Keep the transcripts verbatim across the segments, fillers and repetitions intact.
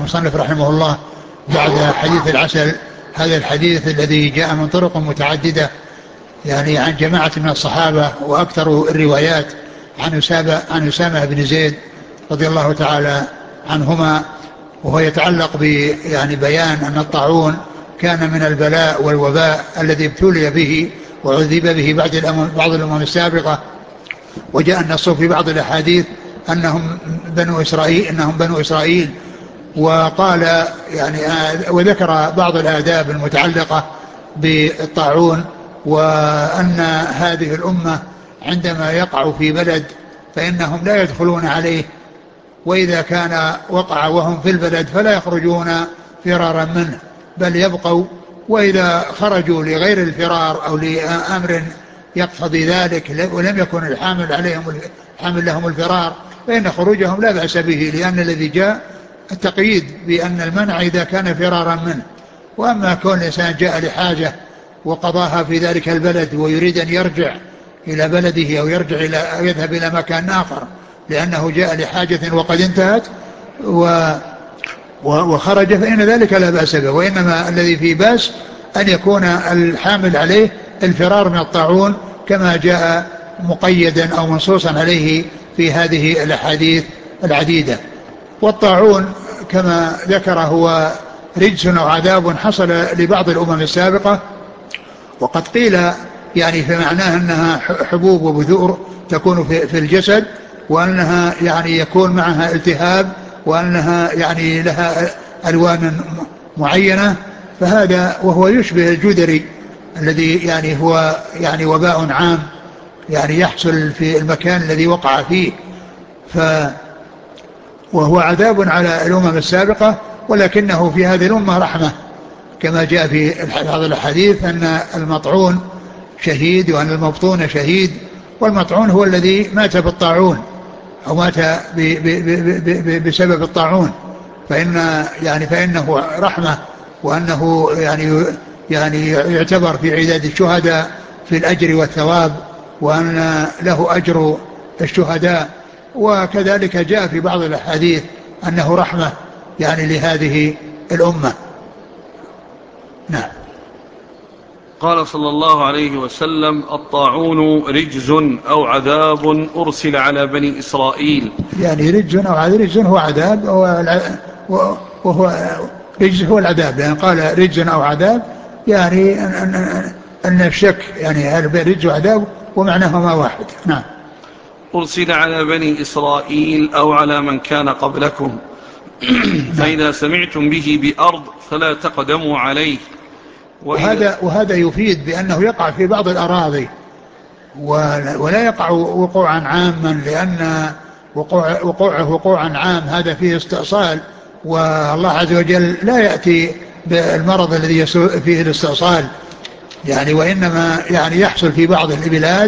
المصنف رحمه الله بعد حديث العسل هذا الحديث الذي جاء من طرق متعددة يعني عن جماعة من الصحابة، وأكثر الروايات عن أسامة عن أسامة بن زيد رضي الله تعالى عنهما، وهو يتعلق ب يعني بيان أن الطاعون كان من البلاء والوباء الذي ابتلي به وعذب به بعد الأمم بعض الأمم السابقة. وجاء النص في بعض الأحاديث أنهم بنو إسرائيل إنهم بنو إسرائيل وقال يعني وذكر بعض الآداب المتعلقة بالطاعون، وأن هذه الأمة عندما يقع في بلد فإنهم لا يدخلون عليه، وإذا كان وقع وهم في البلد فلا يخرجون فرارا منه بل يبقوا، وإذا خرجوا لغير الفرار أو لأمر يقتضي ذلك ولم يكن الحامل عليهم الحامل لهم الفرار فإن خروجهم لا بأس به، لأن الذي جاء التقييد بأن المنع إذا كان فرارا منه. وأما كون الإنسان جاء لحاجة وقضاها في ذلك البلد ويريد أن يرجع إلى بلده أو يرجع إلى أو يذهب إلى مكان آخر لأنه جاء لحاجة وقد انتهت و وخرج فإن ذلك لا بأس به، وإنما الذي فيه بأس أن يكون الحامل عليه الفرار من الطاعون كما جاء مقيدا أو منصوصا عليه في هذه الأحاديث العديدة. والطاعون كما ذكر هو رجس أو عذاب حصل لبعض الأمم السابقة، وقد قيل يعني في معناه أنها حبوب وبذور تكون في الجسد، وأنها يعني يكون معها التهاب، وأنها يعني لها ألوان معينة. فهذا وهو يشبه الجدري الذي يعني هو يعني وباء عام يعني يحصل في المكان الذي وقع فيه، ف وهو عذاب على الأمم السابقة، ولكنه في هذه الأمة رحمة كما جاء في بعض الحديث أن المطعون شهيد وأن المبطون شهيد. والمطعون هو الذي مات بالطاعون أو مات ب ب ب بسبب الطاعون، فإن يعني فإنه رحمة، وأنه يعني يعني يعتبر في عداد الشهداء في الأجر والثواب، وأن له أجر الشهداء. وكذلك جاء في بعض الأحاديث أنه رحمة يعني لهذه الأمة. نعم. قال صلى الله عليه وسلم: الطاعون رجز أو عذاب أرسل على بني إسرائيل. يعني رجز أو عذاب، رجز هو عذاب، وهو رجز هو العذاب، لأن قال رجز أو عذاب يعني أن, أن, أن الشك يعني هل رجز وعذاب ومعناهما واحد. نعم. أرسل على بني إسرائيل أو على من كان قبلكم فإذا سمعتم به بأرض فلا تقدموا عليه. وهذا, وهذا يفيد بأنه يقع في بعض الأراضي ولا يقع وقوعا عاما، لأن وقوع وقوعه وقوعا عام هذا فيه استئصال، والله عز وجل لا يأتي بالمرض الذي فيه الاستئصال يعني، وإنما يعني يحصل في بعض البلاد،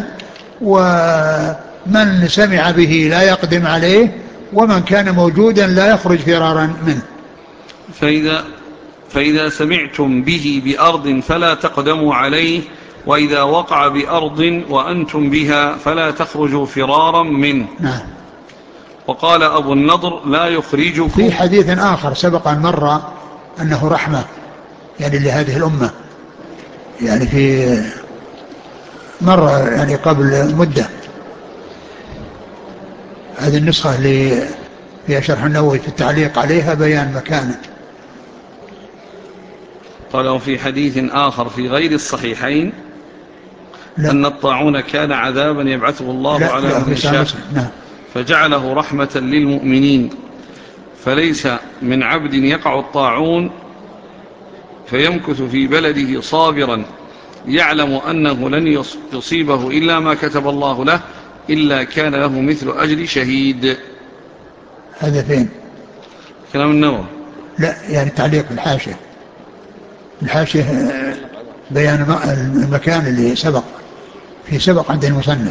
ومن سمع به لا يقدم عليه، ومن كان موجودا لا يخرج فرارا منه. فإذا, فإذا سمعتم به بأرض فلا تقدموا عليه، وإذا وقع بأرض وأنتم بها فلا تخرجوا فرارا منه. نعم. وقال أبو النضر: لا يخرجكم. في حديث آخر سبق أن مر أنه رحمة يعني لهذه الأمة، يعني في مر يعني قبل مدة، هذه النسخة اللي فيها شرح النووي في التعليق عليها بيان مكانه. قالوا في حديث آخر في غير الصحيحين لا. أن الطاعون كان عذابا يبعثه الله لا على لا من يشاء نعم. فجعله رحمة للمؤمنين، فليس من عبد يقع الطاعون فيمكث في بلده صابرا يعلم أنه لن يصيبه إلا ما كتب الله له إلا كان له مثل أجر شهيد. هذا فين؟ كلام النووي. لا يعني تعليق الحاشية، الحاشية بيان المكان اللي سبق في سبق عند المصنف.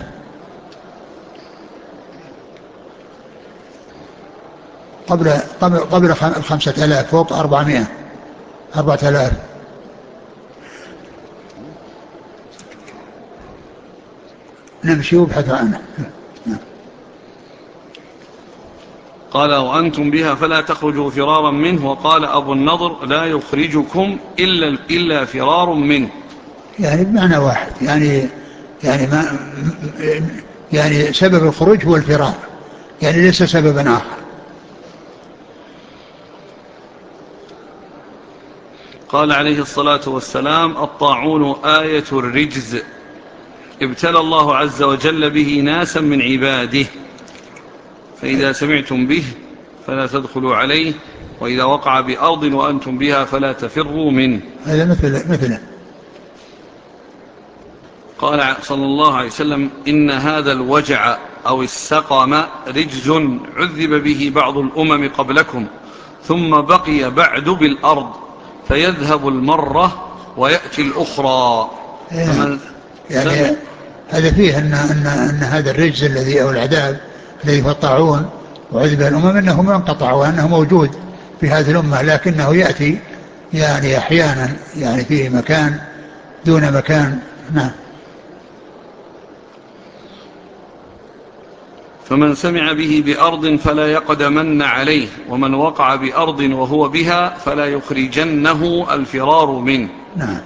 قبل قبل قبل الخمسة آلاف، فوق أربعمائة أربعة آلاف. نمشي وابحث عنه. قال وأنتم بها فلا تخرجوا فرارا منه. وقال أبو النضر لا يخرجكم إلا, إلا فرار منه. يعني بمعنى واحد، يعني يعني ما يعني سبب الخروج هو الفرار، يعني ليس سببا آخر. قال عليه الصلاة والسلام الطاعون آية الرجز ابتلى الله عز وجل به ناسا من عباده، فإذا سمعتم به فلا تدخلوا عليه، وإذا وقع بأرض وأنتم بها فلا تفروا منه. هذا مثل مثله. قال صلى الله عليه وسلم إن هذا الوجع أو السقم رجز عذب به بعض الأمم قبلكم ثم بقي بعد بالأرض فيذهب المرة ويأتي الأخرى. فمن يعني هذا فيه أن, أن, أن هذا الرجز الذي أو العذاب الذي هو الطاعون وعذب الأمم أنه ما انقطع وأنه موجود في هذه الأمة، لكنه يأتي يعني أحيانا يعني في مكان دون مكان. نعم. فمن سمع به بأرض فلا يقدمن عليه، ومن وقع بأرض وهو بها فلا يخرجنه الفرار منه. نعم.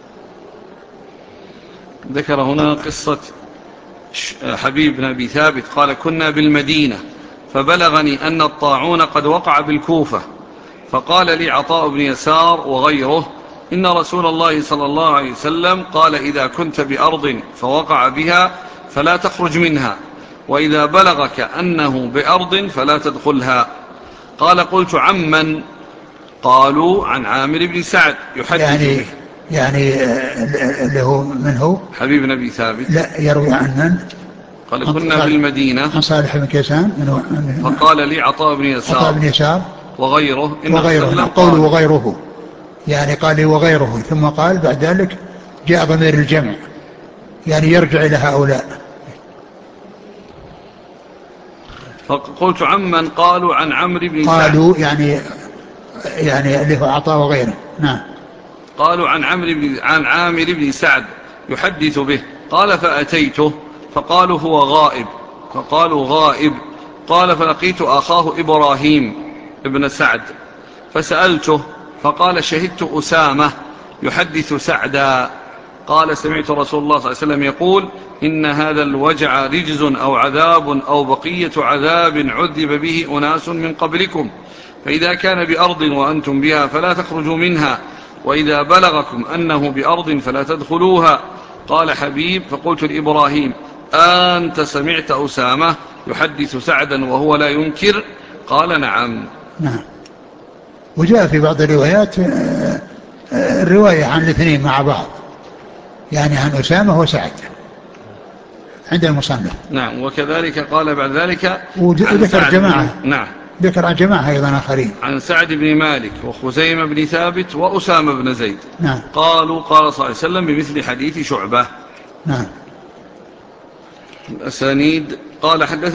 ذكر هنا قصة حبيب بن أبي ثابت قال كنا بالمدينة فبلغني أن الطاعون قد وقع بالكوفة، فقال لي عطاء بن يسار وغيره إن رسول الله صلى الله عليه وسلم قال إذا كنت بأرض فوقع بها فلا تخرج منها، وإذا بلغك أنه بأرض فلا تدخلها. قال قلت عمن؟ قالوا عن عامر بن سعد يحدث يعني به. يعني اللي هو من هو؟ حبيب بن أبي ثابت. لا، يروي عن من؟ قال كنا بالمدينة عن صالح بن كيسان. فقال لي عطاء بن عطاء يسار بن يسار وغيره إن وغيره، قوله وغيره يعني قال لي وغيره، ثم قال بعد ذلك جاء ضمير الجمع يعني يرجع إلى هؤلاء. فقلت عمن؟ قالوا عن عمرو بن سعد. قالوا يعني يعني اللي هو عطاء وغيره. نعم. قالوا عن عمرو بن عن عامر بن سعد يحدث به. قال فأتيته فقالوا هو غائب، فقالوا غائب. قال فلقيت أخاه إبراهيم ابن سعد فسألته فقال شهدت أسامة يحدث سعدا قال سمعت رسول الله صلى الله عليه وسلم يقول إن هذا الوجع رجز أو عذاب أو بقية عذاب عذب به أناس من قبلكم، فإذا كان بأرض وأنتم بها فلا تخرجوا منها، وإذا بلغكم أنه بأرض فلا تدخلوها. قال حبيب فقلت لإبراهيم أنت سمعت أسامة يحدث سعدا وهو لا ينكر؟ قال نعم. نعم. وجاء في بعض الروايات الرواية عن الاثنين مع بعض، يعني عن أسامة وسعد عند المصنف. نعم. وكذلك قال بعد ذلك وذكر جماعة. نعم. ذكر عن جماعة أيضا آخرين عن سعد بن مالك وخزيمة بن ثابت وأسامة بن زيد. نعم. قالوا قال صلى الله عليه وسلم بمثل حديث شعبة. نعم. الأسانيد قال حدث